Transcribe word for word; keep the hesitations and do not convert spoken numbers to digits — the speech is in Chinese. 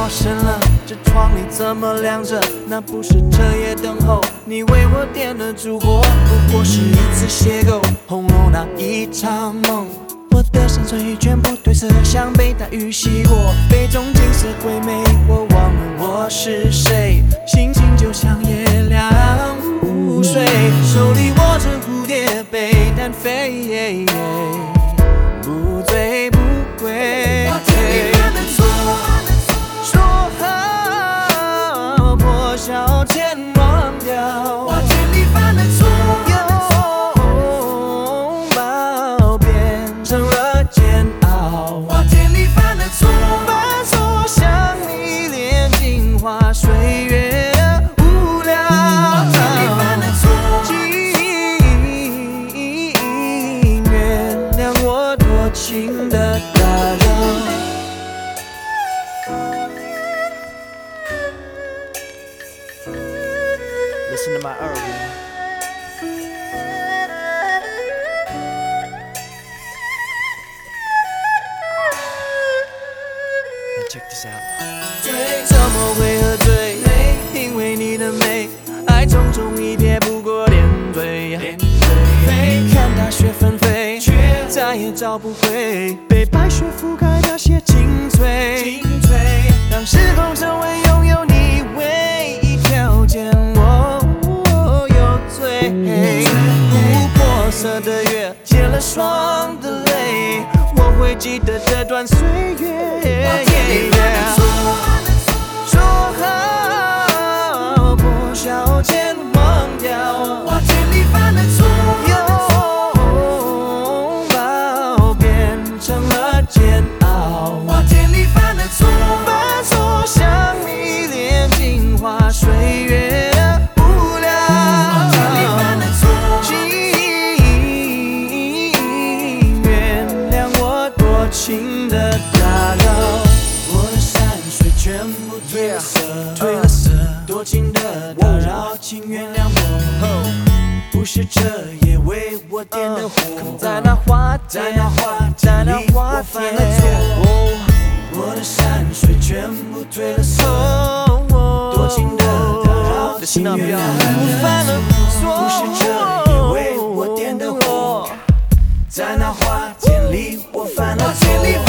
生了？这窗里怎么亮着？那不是彻夜等候，你为我点了烛火，不过是一次邂逅，红楼那一场梦。我的山水全部褪色，像被大雨洗过，杯中景色归美，我忘了我是谁，心情就像月亮无水，手里握着蝴蝶杯单飞，不醉不归。我天里犯的错，说好破晓前忘掉。我天里犯的错，拥抱变成了煎熬。我天里犯的错，犯错想你炼精华岁月无聊。我天里犯的错，请原谅我多情的打扰。Listen to my urban. Check this out. 怎么会喝醉？因为你的美，爱匆匆一瞥，不过点缀。看大雪纷飞，再也找不回被白雪覆盖那些青翠。让时候成为拥有你唯一条件，我有罪。琥珀色的月，结了霜的泪，我会记得这段岁月。说好破晓前忘掉，我天里犯的错，拥抱变成了煎熬。我天里犯的错，犯错想你炼精华岁月无聊。我天里犯的错，请原谅我多情的打扰。我的山水全部褪了色，褪了色，多情的打扰，请原谅我。不是彻夜为我点的火，在那花田，在那花田，我犯了错。我的山水全部褪了色，多情的打扰，请原谅我犯了错。不是彻夜为我点的火，在那花田里我犯了错。